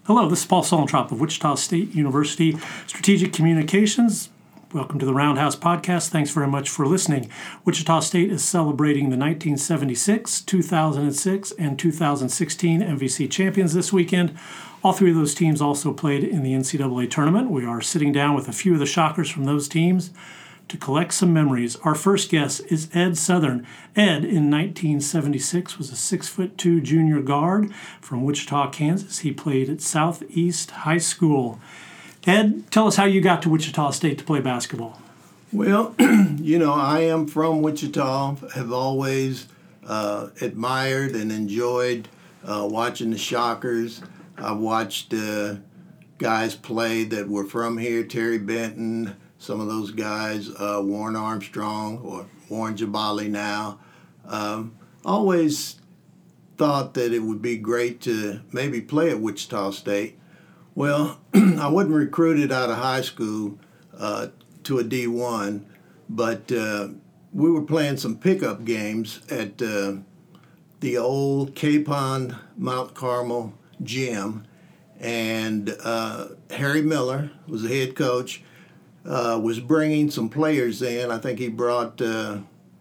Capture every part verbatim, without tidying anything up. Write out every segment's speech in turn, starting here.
Hello, this is Paul Solentrop of Wichita State University Strategic Communications. Welcome to the Roundhouse Podcast. Thanks very much for listening. Wichita State is celebrating the nineteen seventy-six, two thousand six, and two thousand sixteen M V C champions this weekend. All three of those teams also played in the N C double A tournament. We are sitting down with a few of the Shockers from those teams to collect some memories. Our first guest is Ed Southern. Ed, in nineteen seventy-six, was a six foot two junior guard from Wichita, Kansas. He played at Southeast High School. Ed, tell us how you got to Wichita State to play basketball. Well, you know, I am from Wichita, have always uh, admired and enjoyed uh, watching the Shockers. I've watched uh, guys play that were from here, Terry Benton, some of those guys, uh, Warren Armstrong or Warren Jabali now. Um, always thought that it would be great to maybe play at Wichita State. Well, I wasn't recruited out of high school uh, to a D one, but uh, we were playing some pickup games at uh, the old Capon Mount Carmel gym, and uh, Harry Miller was the head coach. Uh, was bringing some players in. I think he brought uh,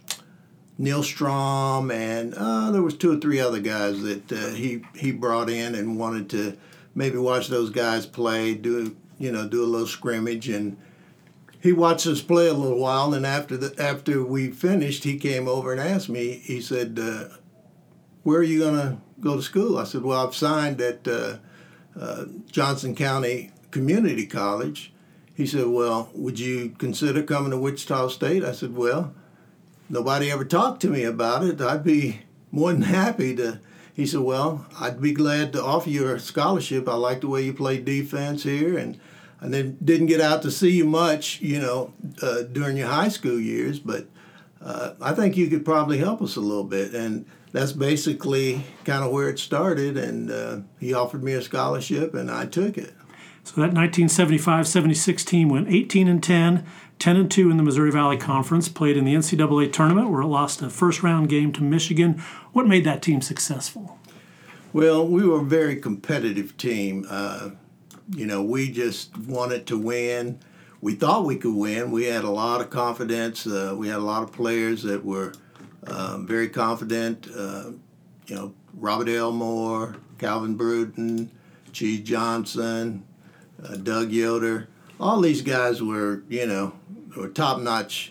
Neil Strom, and uh, there was two or three other guys that uh, he he brought in and wanted to maybe watch those guys play, do you know do a little scrimmage. And he watched us play a little while. And after the after we finished, he came over and asked me. He said, uh, "Where are you gonna go to school?" I said, "Well, I've signed at uh, uh, Johnson County Community College." He said, "Well, would you consider coming to Wichita State?" I said, "Well, nobody ever talked to me about it. I'd be more than happy to." He said, "Well, I'd be glad to offer you a scholarship. I like the way you play defense here, and and then didn't get out to see you much, you know, uh, during your high school years, but uh, I think you could probably help us a little bit." And that's basically kind of where it started, and uh, he offered me a scholarship, and I took it. So that nineteen seventy-five seventy-six team went eighteen and ten, ten and two in the Missouri Valley Conference, played in the N C double A tournament where it lost a first-round game to Michigan. What made that team successful? Well, we were a very competitive team. Uh, you know, we just wanted to win. We thought we could win. We had a lot of confidence. Uh, we had a lot of players that were um, very confident. Uh, you know, Robert Elmore, Calvin Bruton, Cheese Johnson, Uh, Doug Yoder, all these guys were, you know, were top-notch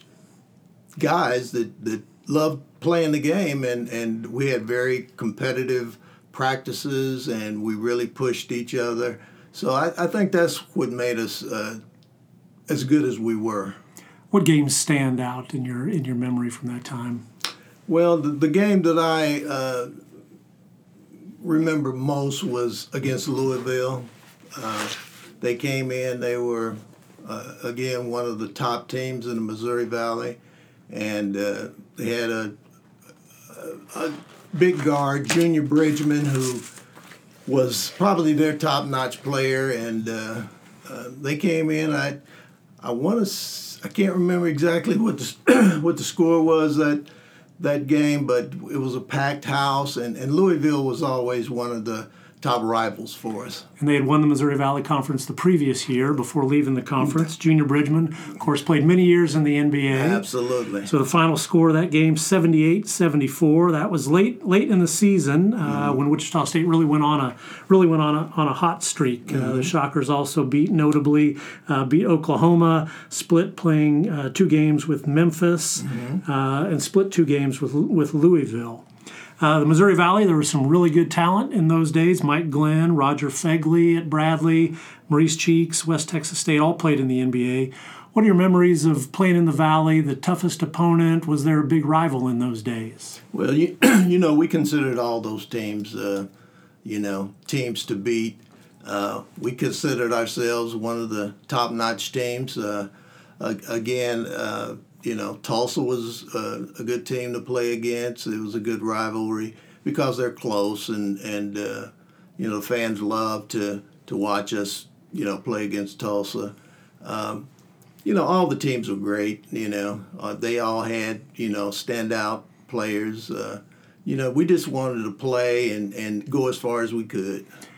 guys that, that loved playing the game, and, and we had very competitive practices, and we really pushed each other. So I, I think that's what made us uh, as good as we were. What games stand out in your in your memory from that time? Well, the, the game that I uh, remember most was against Louisville. Uh, They came in, they were, uh, again, one of the top teams in the Missouri Valley, and uh, they had a, a, a big guard, Junior Bridgman, who was probably their top-notch player, and uh, uh, they came in. I I want to, I can't remember exactly what the what the score was that that game, but it was a packed house, and, and Louisville was always one of the top rivals for us. And they had won the Missouri Valley Conference the previous year before leaving the conference. Junior Bridgman, of course, played many years in the N B A. Absolutely. So the final score of that game, seventy-eight seventy-four. That was late late in the season uh, mm-hmm. when Wichita State really went on a really went on a on a hot streak. Mm-hmm. Uh, the Shockers also beat notably uh, beat Oklahoma, split playing uh, two games with Memphis, mm-hmm. uh, and split two games with with Louisville. Uh, the Missouri Valley, there was some really good talent in those days. Mike Glenn, Roger Fegley at Bradley, Maurice Cheeks, West Texas State, all played in the N B A. What are your memories of playing in the Valley, the toughest opponent? Was there a big rival in those days? Well, you, you know, we considered all those teams, uh, you know, teams to beat. Uh, we considered ourselves one of the top-notch teams. Uh, again, uh, You know, Tulsa was uh, a good team to play against. It was a good rivalry because they're close, and and uh, you know the fans love to to watch us, you know, play against Tulsa. Um, you know, all the teams were great. You know, uh, they all had you know standout players. Uh, you know, we just wanted to play and, and go as far as we could.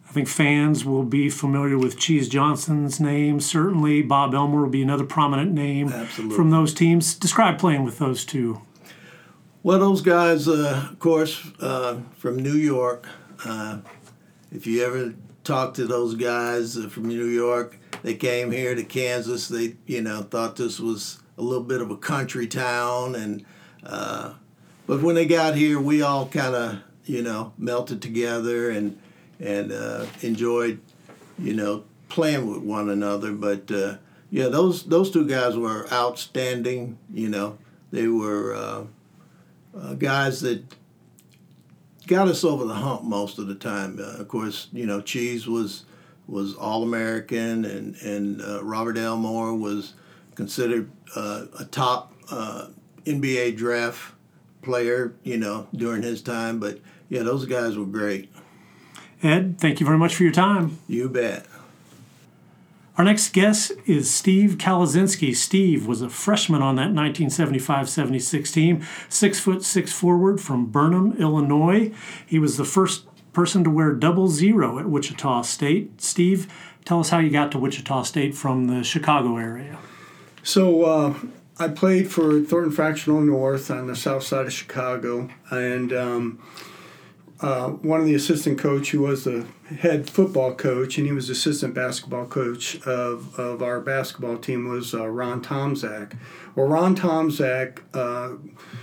I think fans will be familiar with Cheese Johnson's name. Certainly, Bob Elmore will be another prominent name Absolutely. From those teams. Describe playing with those two. Well, those guys, uh, of course, uh, from New York. Uh, if you ever talk to those guys uh, from New York, they came here to Kansas. They, you know, thought this was a little bit of a country town, and uh, but when they got here, we all kind of, you know, melted together and and uh, enjoyed, you know, playing with one another. But uh, yeah, those those two guys were outstanding. You know, they were uh, uh, guys that got us over the hump most of the time. Uh, of course, you know, Cheese was was All-American, and and uh, Robert Elmore was considered uh, a top uh, N B A draft player, you know, during his time. But yeah, those guys were great. Ed, thank you very much for your time. You bet. Our next guest is Steve Kalazinski. Steve was a freshman on that nineteen seventy-five seventy-six team, six foot six forward from Burnham, Illinois. He was the first person to wear double zero at Wichita State. Steve, tell us how you got to Wichita State from the Chicago area. So uh, I played for Thornton Fractional North on the south side of Chicago, and um, uh, one of the assistant coach who was the head football coach, and he was assistant basketball coach of, of our basketball team, was uh, Ron Tomczak. Well, Ron Tomczak uh,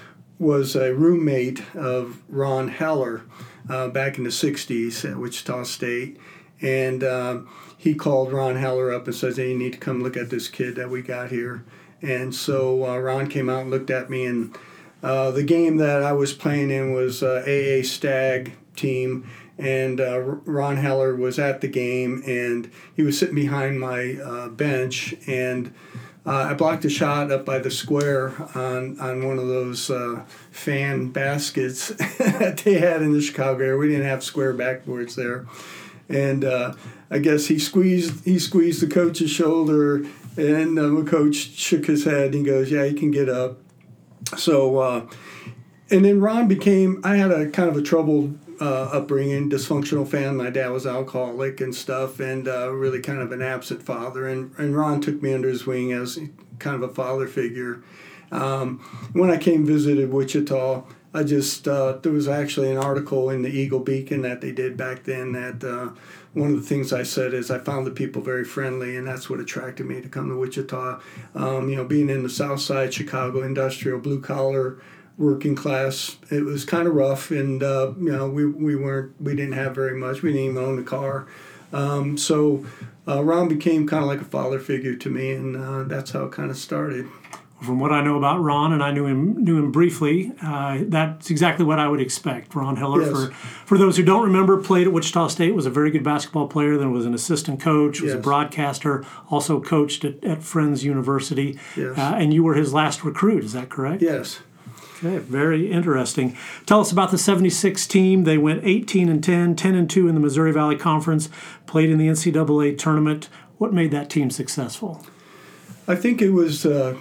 was a roommate of Ron Heller uh, back in the sixties at Wichita State, and uh, he called Ron Heller up and says, hey, you need to come look at this kid that we got here. And so uh, Ron came out and looked at me, and uh, the game that I was playing in was uh, A A Stag team, and uh, Ron Heller was at the game, and he was sitting behind my uh, bench, and uh, I blocked a shot up by the square on, on one of those uh, fan baskets that they had in the Chicago area. We didn't have square backboards there. And uh, I guess he squeezed he squeezed the coach's shoulder, and uh, the coach shook his head and he goes, yeah, you can get up. So, uh, and then Ron became, I had a kind of a troubled uh, upbringing, dysfunctional family. My dad was alcoholic and stuff, and uh, really kind of an absent father. And, and Ron took me under his wing as kind of a father figure. Um, when I came visited Wichita, I just, uh, there was actually an article in the Eagle Beacon that they did back then that uh, one of the things I said is I found the people very friendly, and that's what attracted me to come to Wichita. Um, you know, being in the South Side, Chicago, industrial, blue-collar, working class, it was kind of rough, and, uh, you know, we, we weren't, we didn't have very much. We didn't even own a car. Um, so uh, Ron became kind of like a father figure to me, and uh, that's how it kind of started. From what I know about Ron, and I knew him knew him briefly, uh, that's exactly what I would expect. Ron Heller, yes. for for those who don't remember, played at Wichita State, was a very good basketball player, then was an assistant coach, was yes. a broadcaster, also coached at, at Friends University, yes. uh, and you were his last recruit, is that correct? Yes. Okay, very interesting. Tell us about the seventy-six team. They went eighteen and ten, ten and two in the Missouri Valley Conference, played in the N C double A tournament. What made that team successful? I think it was uh,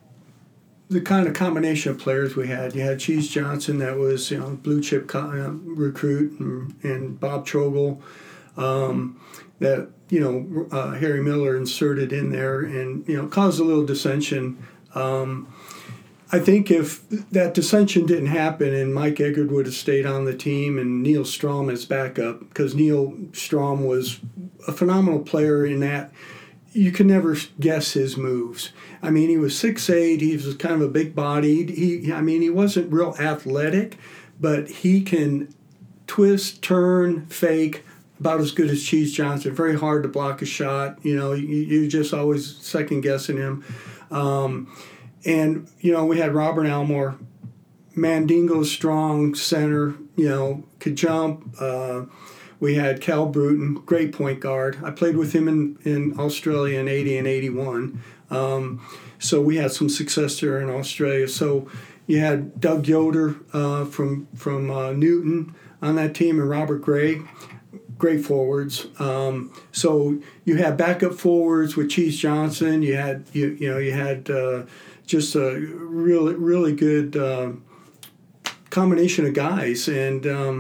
the kind of combination of players we had. You had Cheese Johnson, that was, you know, blue chip co- uh, recruit, and, and Bob Trogel, um, that, you know, uh, Harry Miller inserted in there, and, you know, caused a little dissension. Um, I think if that dissension didn't happen and Mike Eggert would have stayed on the team and Neil Strom as backup, because Neil Strom was a phenomenal player in that you could never guess his moves. I mean, he was six eight, he was kind of a big bodied. He, I mean, he wasn't real athletic, but he can twist, turn, fake, about as good as Cheese Johnson. Very hard to block a shot. You know, you, you're just always second guessing him. Um, and, you know, we had Robert Elmore, Mandingo strong center, you know, could jump. Uh, we had Cal Bruton, great point guard. I played with him in, in Australia in eighty and eighty-one. Um, so we had some success there in Australia. So you had Doug Yoder uh, from, from uh, Newton on that team, and Robert Gray. Great forwards. Um, so you had backup forwards with Cheese Johnson. You had you you know you had uh, just a really really good uh, combination of guys, and um,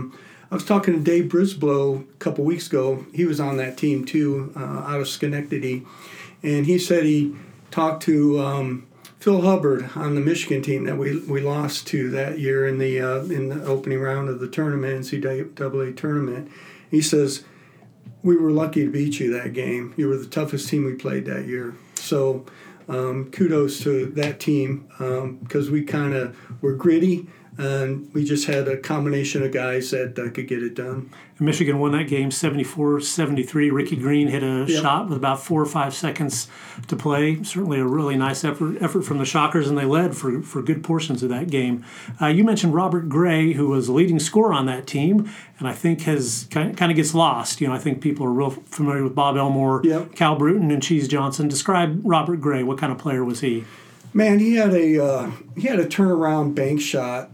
I was talking to Dave Brisblow a couple weeks ago. He was on that team too, uh, out of Schenectady, and he said he talked to um, Phil Hubbard on the Michigan team that we we lost to that year in the uh, in the opening round of the tournament, N C double A tournament. He says, we were lucky to beat you that game. You were the toughest team we played that year. So um, kudos to that team because um, we kind of were gritty, and we just had a combination of guys that uh, could get it done. Michigan won that game seventy-four seventy-three. Ricky Green hit a yep. shot with about four or five seconds to play. Certainly a really nice effort effort from the Shockers, and they led for, for good portions of that game. Uh, you mentioned Robert Gray, who was the leading scorer on that team, and I think has kind of gets lost. You know, I think people are real familiar with Bob Elmore, yep. Cal Bruton, and Cheese Johnson. Describe Robert Gray. What kind of player was he? Man, he had a uh, he had a turnaround bank shot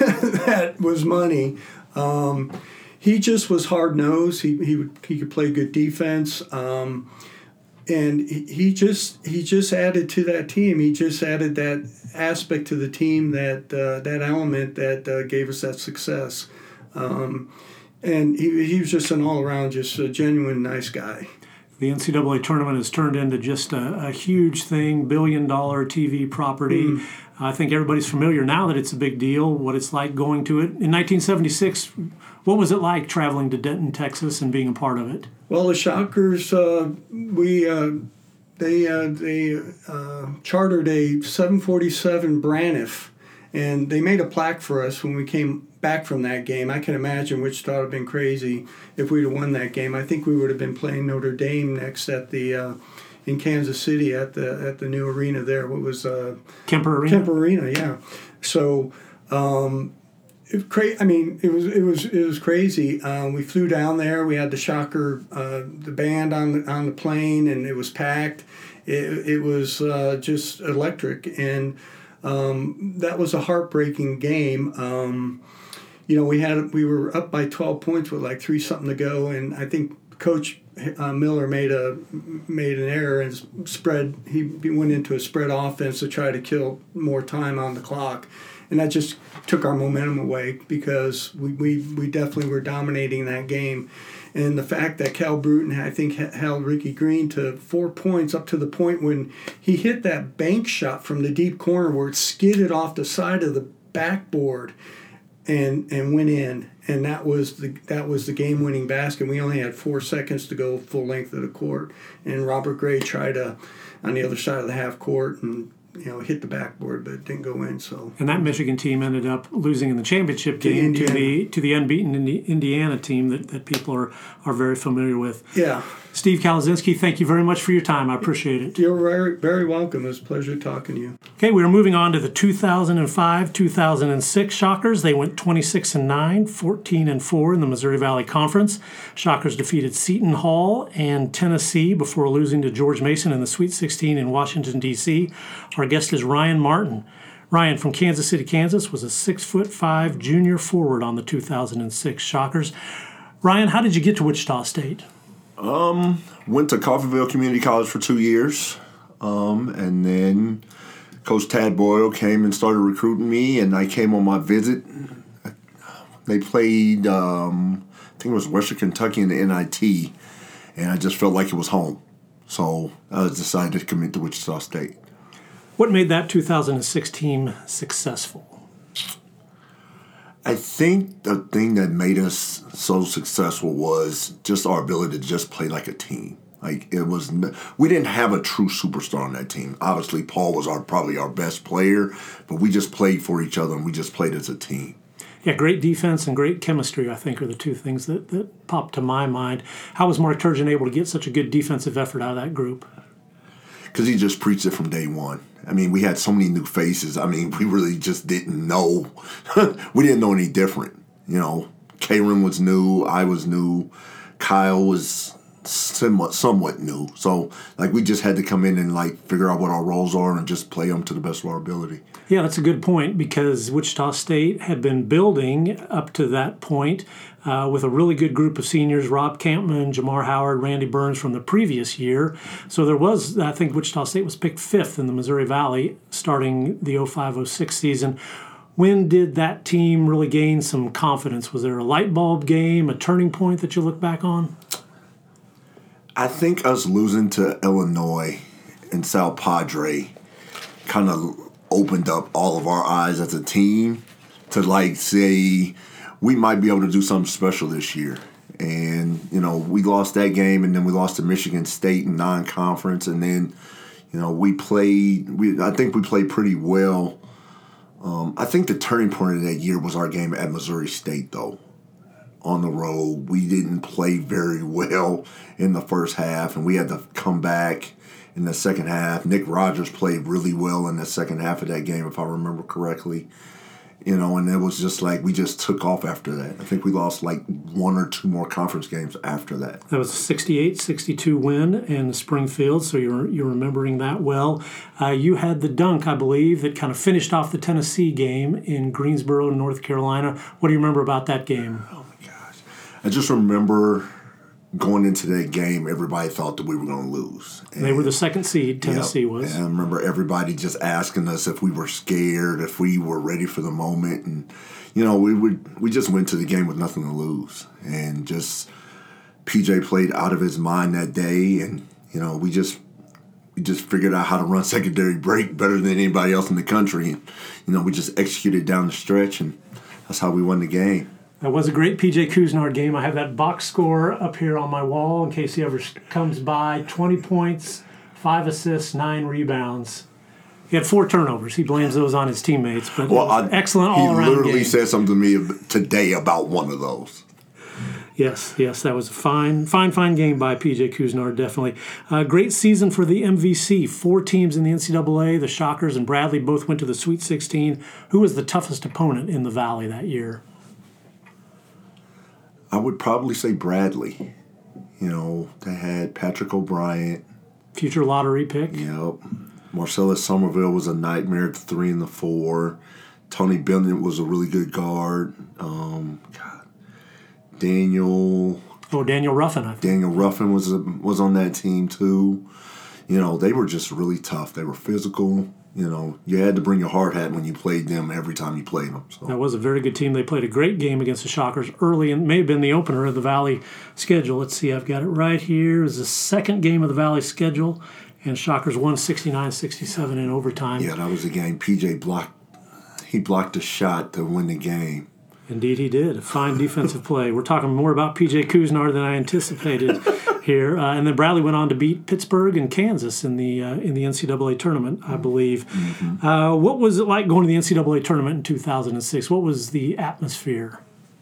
that was money. Um, he just was hard nosed. He he would, he could play good defense, um, and he, he just he just added to that team. He just added that aspect to the team, that uh, that element that uh, gave us that success. Um, and he he was just an all around, just a genuine nice guy. The N C double A tournament has turned into just a, a huge thing, billion-dollar T V property. Mm. I think everybody's familiar now that it's a big deal, what it's like going to it. In nineteen seventy-six, what was it like traveling to Denton, Texas, and being a part of it? Well, the Shockers, uh, we uh, they uh, they uh, chartered a seven forty-seven Braniff, and they made a plaque for us when we came back from that game. I can imagine Wichita would have been crazy if we'd have won that game. I think we would have been playing Notre Dame next at the uh, in Kansas City at the at the new arena there. What was uh, Kemper Arena? Kemper Arena, yeah. So, um, it cra- I mean, it was it was it was crazy. Um, we flew down there. We had the Shocker, uh, the band on the on the plane, and it was packed. It it was uh, just electric, and um, that was a heartbreaking game. Um, You know, we had we were up by twelve points with like three something to go, and I think Coach uh, Miller made a made an error and spread. He went into a spread offense to try to kill more time on the clock, and that just took our momentum away because we we, we definitely were dominating that game. And the fact that Cal Bruton, I think, held Ricky Green to four points up to the point when he hit that bank shot from the deep corner where it skidded off the side of the backboard and and went in, and that was the that was the game-winning basket. We only had four seconds to go full length of the court, and Robert Gray tried to on the other side of the half court and you know hit the backboard, but it didn't go in. So and that Michigan team ended up losing in the championship game to, to the to the unbeaten Indiana team that, that people are are very familiar with. Yeah. Steve Kalazinski, thank you very much for your time. I appreciate it. You're very, very welcome. It was a pleasure talking to you. Okay, we are moving on to the two thousand five two thousand six Shockers. They went twenty-six and nine, fourteen and four in the Missouri Valley Conference. Shockers defeated Seton Hall and Tennessee before losing to George Mason in the Sweet sixteen in Washington, D C Our guest is Ryan Martin. Ryan from Kansas City, Kansas, was a six foot five junior forward on the two thousand six Shockers. Ryan, how did you get to Wichita State? Um, went to Coffeyville Community College for two years, um, and then Coach Tad Boyle came and started recruiting me, and I came on my visit. They played, um, I think it was Western Kentucky in the N I T, and I just felt like it was home. So I decided to commit to Wichita State. What made that two thousand six team successful? I think the thing that made us so successful was just our ability to just play like a team. Like it was, we didn't have a true superstar on that team. Obviously, Paul was our probably our best player, but we just played for each other and we just played as a team. Yeah, great defense and great chemistry, I think, are the two things that, that popped to my mind. How was Mark Turgeon able to get such a good defensive effort out of that group? Because he just preached it from day one. I mean, we had so many new faces. I mean, we really just didn't know. We didn't know any different. You know, Karen was new. I was new. Kyle was somewhat, somewhat new. So, like, we just had to come in and, like, figure out what our roles are and just play them to the best of our ability. Yeah, that's a good point because Wichita State had been building up to that point uh, with a really good group of seniors, Rob Campman, Jamar Howard, Randy Burns from the previous year. So there was, I think Wichita State was picked fifth in the Missouri Valley starting the oh five oh six season. When did that team really gain some confidence? Was there a light bulb game, a turning point that you look back on? I think us losing to Illinois and Sal Padre kind of opened up all of our eyes as a team to, like, say we might be able to do something special this year. And, you know, we lost that game, and then we lost to Michigan State in non-conference, and then, you know, we played we I think we played pretty well. Um, I think the turning point of that year was our game at Missouri State, though. On the road, we didn't play very well in the first half, and we had to come back in the second half. Nick Rogers played really well in the second half of that game, if I remember correctly. You know, and it was just like we just took off after that. I think we lost like one or two more conference games after that. That was a sixty-eight sixty-two win in Springfield, so you're you're remembering that well. Uh, you had the dunk, I believe, that kind of finished off the Tennessee game in Greensboro, North Carolina. What do you remember about that game? Oh, my gosh. I just remember going into that game, everybody thought that we were going to lose. And they were the second seed, Tennessee yep, was. And I remember everybody just asking us if we were scared, if we were ready for the moment. And, you know, we would we just went to the game with nothing to lose. And just P J played out of his mind that day. And, you know, we just we just figured out how to run secondary break better than anybody else in the country. And, you know, we just executed down the stretch, and that's how we won the game. That was a great P J Couisnard game. I have that box score up here on my wall in case he ever comes by. twenty points, five assists, nine rebounds. He had four turnovers. He blames those on his teammates, but well, I, excellent all-around game. He literally said something to me today about one of those. Yes, yes, that was a fine, fine, fine game by P J Couisnard, definitely. Uh, great season for the M V C. Four teams in the N C double A. The Shockers and Bradley both went to the Sweet sixteen. Who was the toughest opponent in the Valley that year? I would probably say Bradley. You know, they had Patrick O'Brien. Future lottery pick. Yep. Marcellus Somerville was a nightmare at the three and the four. Tony Bennett was a really good guard. Um, God. Daniel. Oh, Daniel Ruffin, I think. Daniel Ruffin was a, was on that team too. You know, they were just really tough. They were physical. You know, you had to bring your hard hat when you played them every time you played them. So. That was a very good team. They played a great game against the Shockers early, and may have been the opener of the Valley schedule. Let's see, I've got it right here. It was the second game of the Valley schedule, and Shockers won sixty-nine sixty-seven in overtime. Yeah, that was the game. P J blocked. He blocked a shot to win the game. Indeed, he did. A fine defensive play. We're talking more about P J Couisnard than I anticipated here. Uh, and then Bradley went on to beat Pittsburgh and Kansas in the uh, in the N C double A tournament, I believe. Mm-hmm. Uh, what was it like going to the N C double A tournament in two thousand six? What was the atmosphere?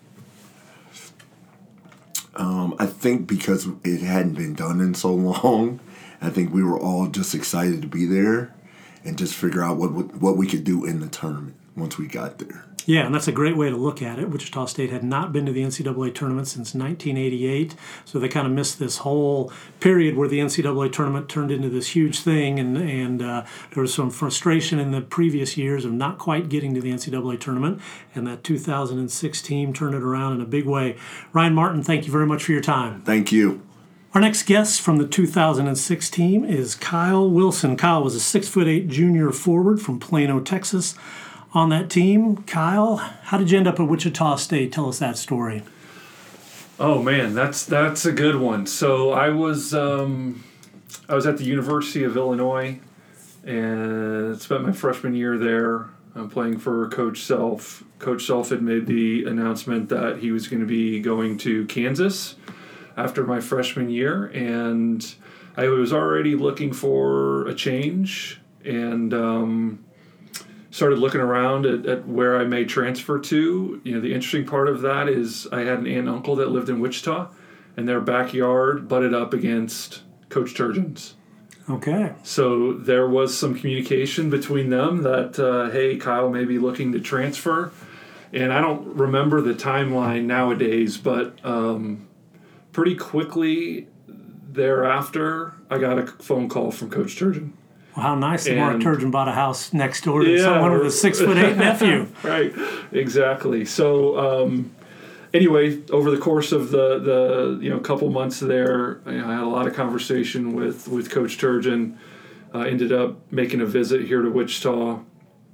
Um, I think because it hadn't been done in so long, I think we were all just excited to be there and just figure out what what we could do in the tournament once we got there. Yeah, and that's a great way to look at it. Wichita State had not been to the N C double A tournament since nineteen eighty-eight, so they kind of missed this whole period where the N C double A tournament turned into this huge thing, and, and uh, there was some frustration in the previous years of not quite getting to the N C double A tournament, and that two thousand six team turned it around in a big way. Ryan Martin, thank you very much for your time. Thank you. Our next guest from the two thousand six team is Kyle Wilson. Kyle was a six foot eight junior forward from Plano, Texas. On that team, Kyle, how did you end up at Wichita State? Tell us that story. Oh man, that's that's a good one. So I was um, I was at the University of Illinois and spent my freshman year there. I'm playing for Coach Self. Coach Self had made the announcement that he was going to be going to Kansas after my freshman year, and I was already looking for a change and. Um, Started looking around at, at where I may transfer to. You know, the interesting part of that is I had an aunt and uncle that lived in Wichita, and their backyard butted up against Coach Turgeon's. Okay. So there was some communication between them that, uh, hey, Kyle may be looking to transfer. And I don't remember the timeline nowadays, but um, pretty quickly thereafter, I got a phone call from Coach Turgeon. Well, how nice that Mark Turgeon bought a house next door to yeah, someone with a six foot eight nephew. Right, exactly. So um, anyway, over the course of the, the you know couple months there, you know, I had a lot of conversation with, with Coach Turgeon. Uh, ended up making a visit here to Wichita.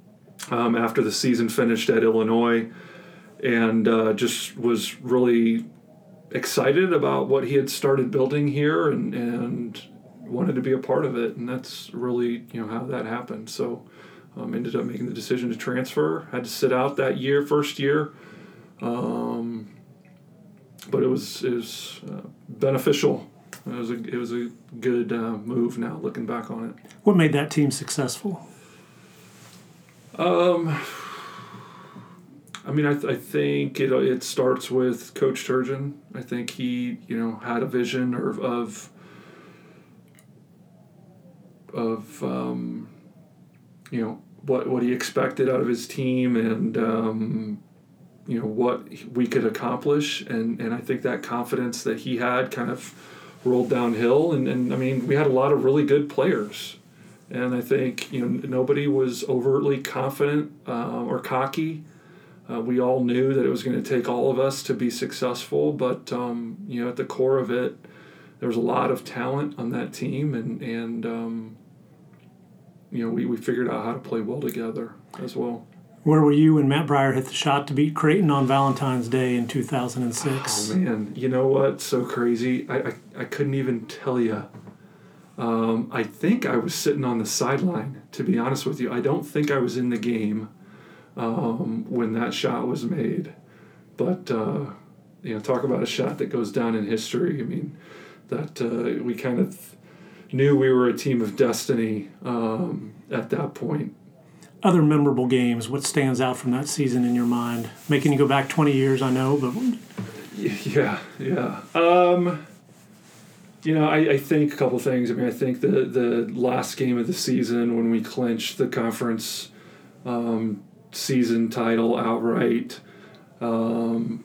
um, after the season finished at Illinois, and uh, just was really excited about what he had started building here, and, and wanted to be a part of it. And that's really, you know, how that happened. So um, ended up making the decision to transfer. Had to sit out that year, first year. Um, but it was, it was uh, beneficial. It was a, it was a good uh, move now, looking back on it. What made that team successful? Um, I mean, I, th- I think it it starts with Coach Turgeon. I think he, you know, had a vision or of of um, you know what what he expected out of his team, and um, you know what we could accomplish, and, and I think that confidence that he had kind of rolled downhill, and, and I mean, we had a lot of really good players, and I think, you know, nobody was overtly confident uh, or cocky. Uh, we all knew that it was going to take all of us to be successful, but um, you know, at the core of it, there was a lot of talent on that team, and and um, you know, we, we figured out how to play well together as well. Where were you when Matt Breyer hit the shot to beat Creighton on Valentine's Day in two thousand six? Oh, man. You know what? So crazy. I, I, I couldn't even tell you. Um, I think I was sitting on the sideline, to be honest with you. I don't think I was in the game um, when that shot was made. But, uh, you know, talk about a shot that goes down in history. I mean, that uh, we kind of knew we were a team of destiny um, at that point. Other memorable games, what stands out from that season in your mind? Making you go back twenty years, I know, but... Yeah, yeah. Um, you know, I, I think a couple things. I mean, I think the, the last game of the season when we clinched the conference um, season title outright, um,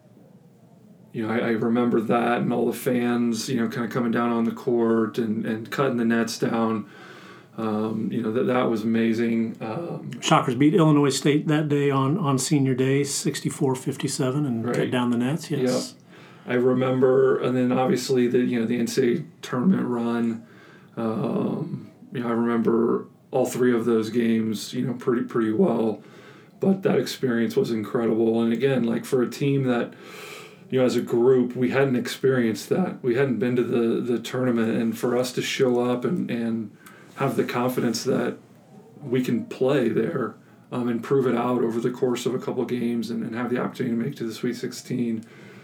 you know, I, I remember that, and all the fans, you know, kind of coming down on the court and, and cutting the nets down. Um, you know, that that was amazing. Um, Shockers beat Illinois State that day on, on senior day, sixty-four fifty-seven, and right. cut down the nets, yes. Yep. I remember, and then obviously the, you know, the N C double A tournament run. Um, you know, I remember all three of those games, you know, pretty pretty well. But that experience was incredible. And again, like for a team that, you know, as a group, we hadn't experienced that. We hadn't been to the, the tournament, and for us to show up and, and have the confidence that we can play there um, and prove it out over the course of a couple of games, and, and have the opportunity to make it to the Sweet sixteen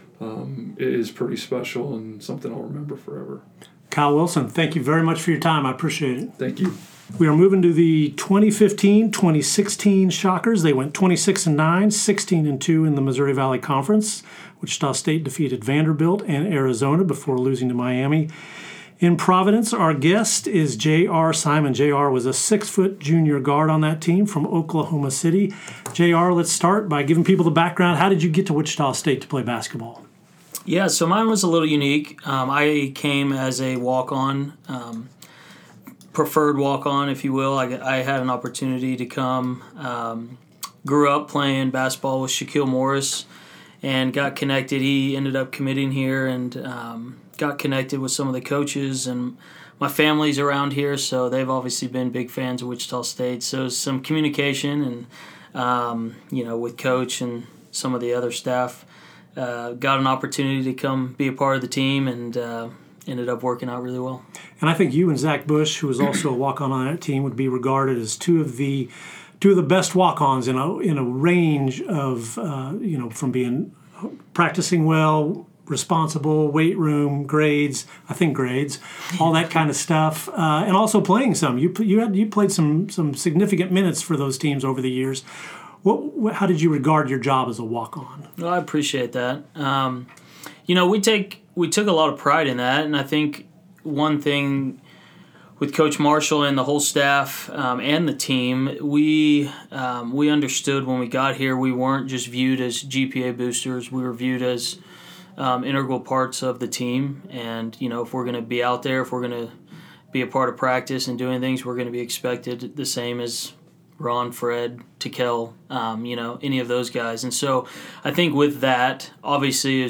um, is pretty special and something I'll remember forever. Kyle Wilson, thank you very much for your time. I appreciate it. Thank you. We are moving to the twenty fifteen twenty sixteen Shockers. They went twenty-six and nine, sixteen and two in the Missouri Valley Conference. Wichita State defeated Vanderbilt and Arizona before losing to Miami. In Providence, our guest is J R. Simon. J R was a six-foot junior guard on that team from Oklahoma City. J R, let's start by giving people the background. How did you get to Wichita State to play basketball? Yeah, so mine was a little unique. Um, I came as a walk-on, um, preferred walk-on, if you will. I, I had an opportunity to come. Um, grew up playing basketball with Shaquille Morris and got connected. He ended up committing here, and um, got connected with some of the coaches, and my family's around here, so they've obviously been big fans of Wichita State. So some communication and, um, you know, with Coach and some of the other staff, uh, got an opportunity to come be a part of the team, and uh, ended up working out really well. And I think you and Zach Bush, who was also a walk-on on that team, would be regarded as two of the two of the best walk-ons in a in a range of, uh, you know, from being practicing well, responsible, weight room, grades, I think grades, all that kind of stuff, uh, and also playing some. You you had you played some some significant minutes for those teams over the years. What, how did you regard your job as a walk-on? Well, I appreciate that. Um, you know, we take we took a lot of pride in that, and I think one thing with Coach Marshall and the whole staff um, and the team, we um, we understood when we got here we weren't just viewed as G P A boosters. We were viewed as um, integral parts of the team. And, you know, if we're going to be out there, if we're going to be a part of practice and doing things, we're going to be expected the same as Ron, Fred, Tikel, um, you know, any of those guys. And so I think with that, obviously it's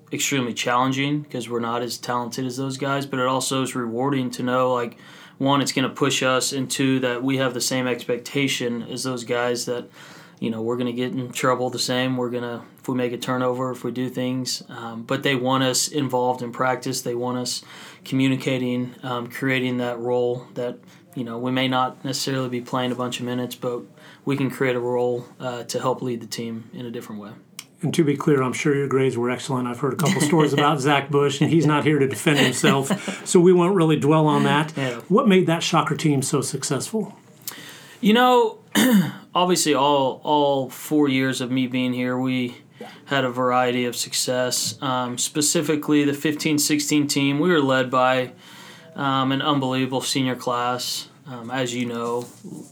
extremely challenging because we're not as talented as those guys, but it also is rewarding to know, like, one, it's going to push us, and two, that we have the same expectation as those guys that, you know, we're going to get in trouble the same. We're going to, if we make a turnover, if we do things. Um, but they want us involved in practice. They want us communicating, um, creating that role that, you know, we may not necessarily be playing a bunch of minutes, but we can create a role uh, to help lead the team in a different way. And to be clear, I'm sure your grades were excellent. I've heard a couple stories about Zach Bush, and he's not here to defend himself, so we won't really dwell on that. Yeah. What made that Shocker team so successful? You know, obviously all all four years of me being here, we had a variety of success. Um, specifically, the fifteen sixteen team, we were led by um, an unbelievable senior class, um, as you know,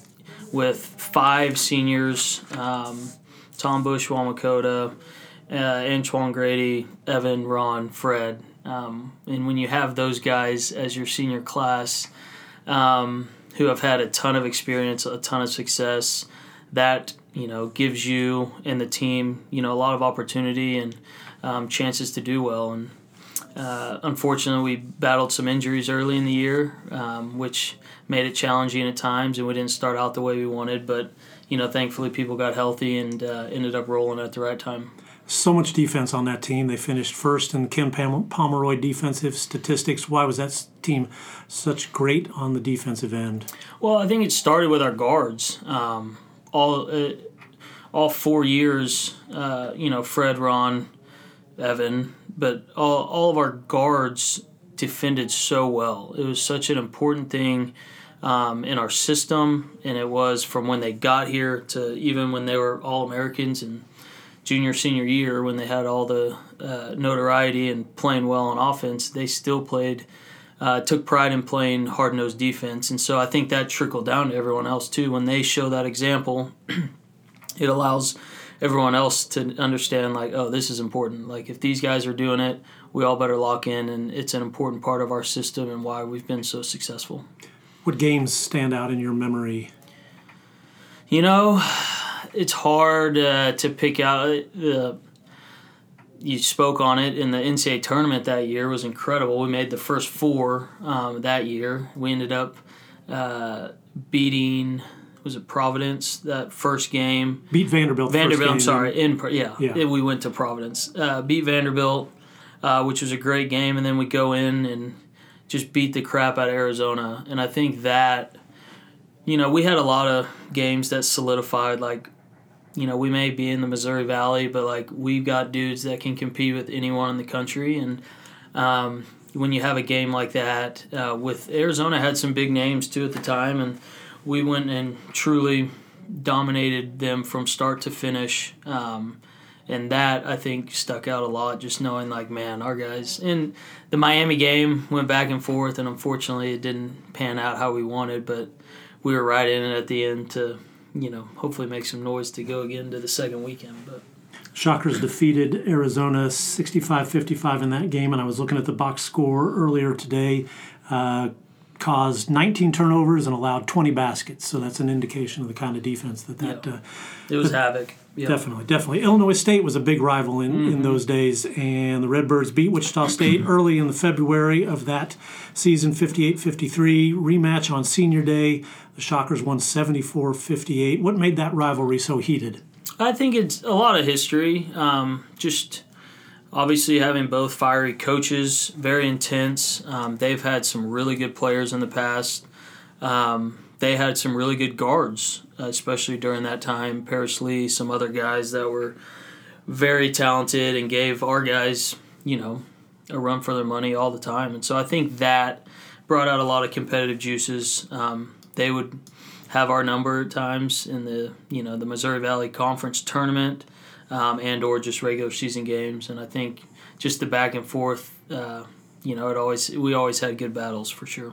with five seniors, um, Tom Bush, Juan Makota, uh, Antoine Grady, Evan, Ron, Fred. Um, and when you have those guys as your senior class, um, who have had a ton of experience, a ton of success, that, you know, gives you and the team, you know, a lot of opportunity and um, chances to do well. And uh, unfortunately, we battled some injuries early in the year, um, which made it challenging at times, and we didn't start out the way we wanted. But, you know, thankfully people got healthy and uh, ended up rolling at the right time. So much defense on that team. They finished first in Ken Pom- Pomeroy defensive statistics. Why was that team such great on the defensive end? Well, I think it started with our guards. Um, all uh, all four years, uh, you know, Fred, Ron, Evan, but all, all of our guards defended so well. It was such an important thing um, in our system, and it was from when they got here to even when they were All-Americans and junior, senior year, when they had all the uh, notoriety and playing well on offense, they still played, uh, took pride in playing hard-nosed defense. And so I think that trickled down to everyone else too. When they show that example, it allows everyone else to understand, like, oh, this is important. Like, if these guys are doing it, we all better lock in, and it's an important part of our system and why we've been so successful. What games stand out in your memory? You know, it's hard uh, to pick out. Uh, you spoke on it in the N C double A tournament that year. It was incredible. We made the first four um, that year. We ended up uh, beating, was it Providence, that first game? Beat Vanderbilt. Vanderbilt, first I'm game. sorry. In, yeah, Yeah. we went to Providence. Uh, beat Vanderbilt, uh, which was a great game, and then we go in and just beat the crap out of Arizona. And I think that, you know, we had a lot of games that solidified, like, you know, we may be in the Missouri Valley, but, like, we've got dudes that can compete with anyone in the country. And um, when you have a game like that, uh, with Arizona had some big names, too, at the time, and we went and truly dominated them from start to finish. Um, and that, I think, stuck out a lot, just knowing, like, man, our guys. And the Miami game went back and forth, and unfortunately it didn't pan out how we wanted, but we were right in it at the end to, you know, hopefully make some noise to go again to the second weekend. But Shockers defeated Arizona sixty-five fifty-five in that game, and I was looking at the box score earlier today. Uh, caused nineteen turnovers and allowed twenty baskets, so that's an indication of the kind of defense that that... Yeah. Uh, it was havoc. Yep. Definitely, definitely. Illinois State was a big rival in, Mm-hmm. in those days, and the Redbirds beat Wichita State early in the February of that season, fifty-eight fifty-three. Rematch on Senior Day. The Shockers won seventy-four fifty-eight. What made that rivalry so heated? I think it's a lot of history. Um, just obviously having both fiery coaches, very intense. Um, they've had some really good players in the past. Um, they had some really good guards, especially during that time. Paris Lee, some other guys that were very talented and gave our guys, you know, a run for their money all the time. And so I think that brought out a lot of competitive juices. Um, they would have our number at times in the, you know, the Missouri Valley Conference tournament, um, and or just regular season games. And I think just the back and forth, uh, you know, it always we always had good battles for sure.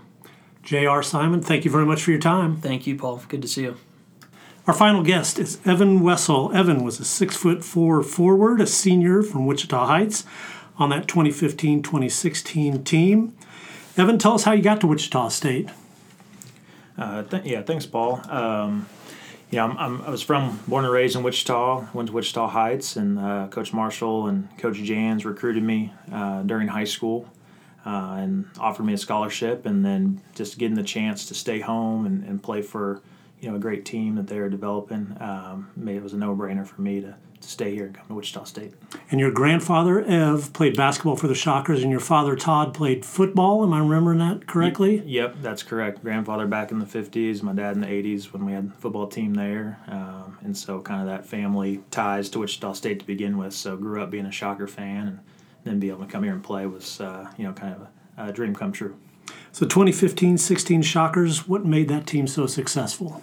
J R. Simon, thank you very much for your time. Thank you, Paul. Good to see you. Our final guest is Evan Wessel. Evan was a six foot four forward, a senior from Wichita Heights on that twenty fifteen twenty sixteen team. Evan, tell us how you got to Wichita State. Uh, th- yeah, thanks, Paul. Um, Yeah, I'm, I'm, I was from, born and raised in Wichita, went to Wichita Heights, and uh, Coach Marshall and Coach Jans recruited me uh, during high school uh, and offered me a scholarship, and then just getting the chance to stay home and, and play for, you know, a great team that they were developing, um, made it was a no-brainer for me to, to stay here and come to Wichita State. And your grandfather, Ev, played basketball for the Shockers, and your father, Todd, played football. Am I remembering that correctly? Yep, that's correct. Grandfather back in the fifties, my dad in the eighties when we had a football team there. Um, and so kind of that family ties to Wichita State to begin with. So grew up being a Shocker fan, and then be able to come here and play was, uh, you know, kind of a, a dream come true. So twenty fifteen sixteen Shockers, what made that team so successful?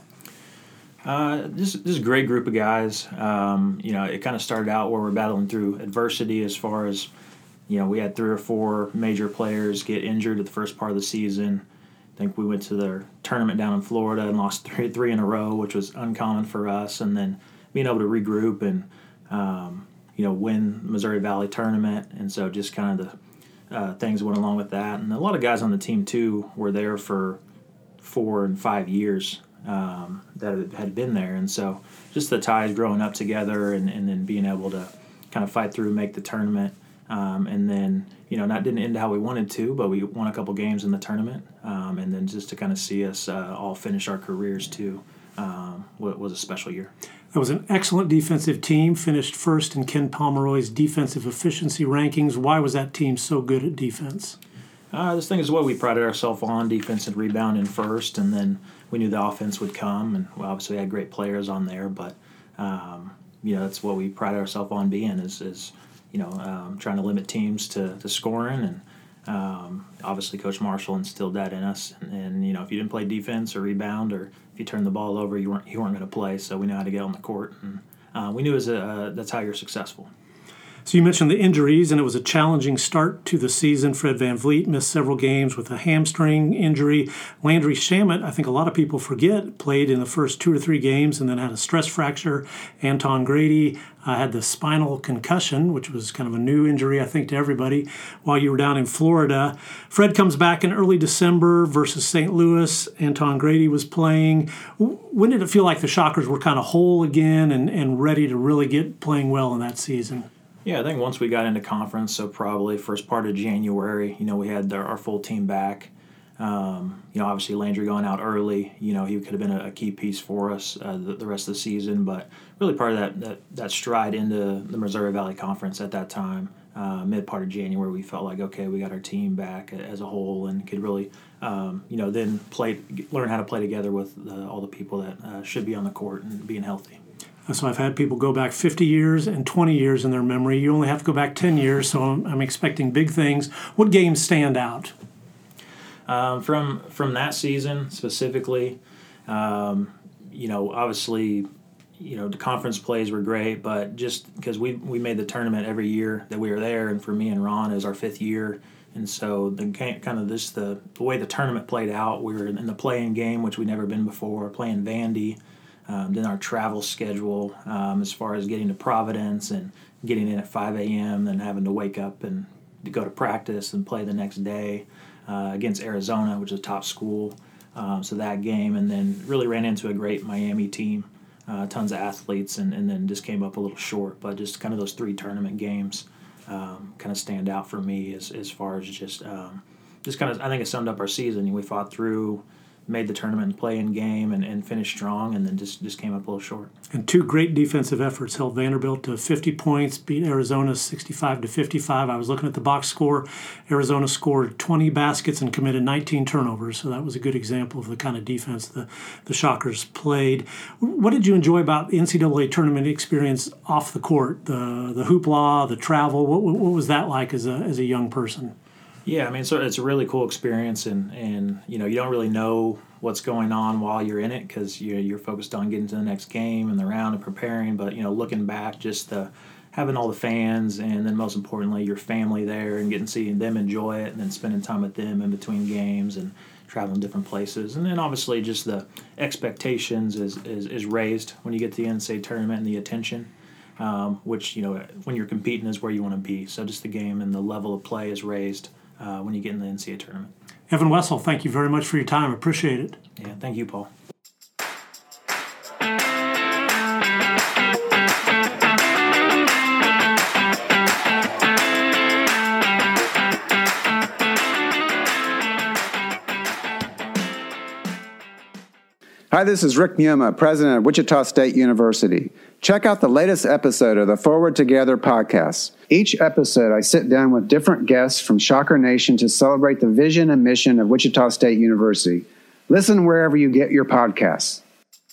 Uh, this, this is a great group of guys. Um, you know, it kind of started out where we're battling through adversity as far as, you know, we had three or four major players get injured at the first part of the season. I think we went to the tournament down in Florida and lost three, three in a row, which was uncommon for us. And then being able to regroup and, um, you know, win the Missouri Valley tournament. And so just kind of the uh, things went along with that. And a lot of guys on the team, too, were there for four and five years. Um, that had been there, and so just the ties growing up together, and, and then being able to kind of fight through, make the tournament, um, and then you know not didn't end how we wanted to, but we won a couple games in the tournament, um, and then just to kind of see us uh, all finish our careers too, um, was a special year. That was an excellent defensive team, finished first in Ken Pomeroy's defensive efficiency rankings. Why was that team so good at defense? Uh, this thing is what we prided ourselves on, defense and rebounding first, and then we knew the offense would come, and we obviously had great players on there, but um, you know that's what we pride ourselves on being is, is you know um, trying to limit teams to, to scoring, and um, obviously Coach Marshall instilled that in us, and, and you know if you didn't play defense or rebound, or if you turned the ball over, you weren't you weren't going to play, so we knew how to get on the court, and uh, we knew as a, uh, that's how you're successful. So you mentioned the injuries, and it was a challenging start to the season. Fred VanVleet missed several games with a hamstring injury. Landry Shamet, I think a lot of people forget, played in the first two or three games and then had a stress fracture. Anton Grady uh, had the spinal concussion, which was kind of a new injury, I think, to everybody while you were down in Florida. Fred comes back in early December versus Saint Louis. Anton Grady was playing. When did it feel like the Shockers were kind of whole again and, and ready to really get playing well in that season? Yeah, I think once we got into conference, so probably first part of January, you know, we had our, our full team back. Um, you know, obviously Landry going out early, you know, he could have been a, a key piece for us uh, the, the rest of the season, but really part of that that, that stride into the Missouri Valley Conference at that time, uh, mid part of January, we felt like, okay, we got our team back as a whole and could really, um, you know, then play, learn how to play together with uh, all the people that uh, should be on the court and being healthy. So I've had people go back fifty years and twenty years in their memory. You only have to go back ten years, so I'm, I'm expecting big things. What games stand out? Um, from from that season specifically, um, you know, obviously, you know, the conference plays were great, but just because we, we made the tournament every year that we were there, and for me and Ron, it was our fifth year. And so the kind of this the, the way the tournament played out, we were in the play-in game, which we'd never been before, playing Vandy. Um, then our travel schedule um, as far as getting to Providence and getting in at five a.m. then having to wake up and to go to practice and play the next day uh, against Arizona, which is a top school. Um, so that game, and then really ran into a great Miami team, uh, tons of athletes, and, and then just came up a little short. But just kind of those three tournament games um, kind of stand out for me as, as far as just um, just kind of, I think it summed up our season. We fought through, made the tournament play-in game and, and finished strong, and then just, just came up a little short. And two great defensive efforts held Vanderbilt to fifty points, beat Arizona sixty-five to fifty-five. I was looking at the box score. Arizona scored twenty baskets and committed nineteen turnovers, so that was a good example of the kind of defense the, the Shockers played. What did you enjoy about the N C double A tournament experience off the court? The the hoopla, the travel, what, what was that like as a as a young person? Yeah, I mean, so it's a really cool experience, and, and you know, you don't really know what's going on while you're in it because you're, you're focused on getting to the next game and the round and preparing. But, you know, looking back, just the, having all the fans and then most importantly your family there and getting seeing them enjoy it and then spending time with them in between games and traveling different places. And then obviously just the expectations is, is, is raised when you get to the N C double A tournament and the attention. Um, which, you know, when you're competing is where you want to be. So just the game and the level of play is raised uh, when you get in the N C double A tournament. Evan Wessel, thank you very much for your time. Appreciate it. Yeah, thank you, Paul. Hi, this is Rick Muma, president of Wichita State University. Check out the latest episode of the Forward Together podcast. Each episode, I sit down with different guests from Shocker Nation to celebrate the vision and mission of Wichita State University. Listen wherever you get your podcasts.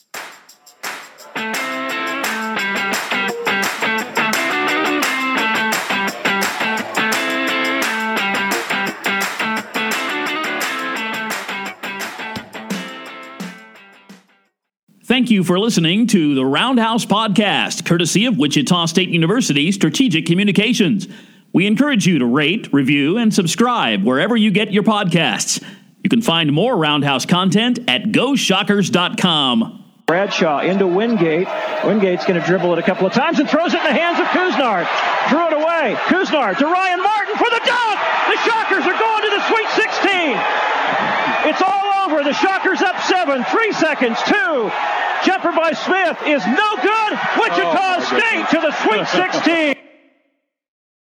Thank you for listening to the Roundhouse Podcast, courtesy of Wichita State University Strategic Communications. We encourage you to rate, review, and subscribe wherever you get your podcasts. You can find more Roundhouse content at go shockers dot com. Bradshaw into Wingate. Wingate's going to dribble it a couple of times and throws it in the hands of Couisnard. Drew it away. Couisnard to Ryan Martin for the dunk. The Shockers are going to the Sweet sixteen. It's all over. The Shockers up seven. Three seconds. Two. Jumper by Smith is no good. Wichita oh, State to the Sweet sixteen.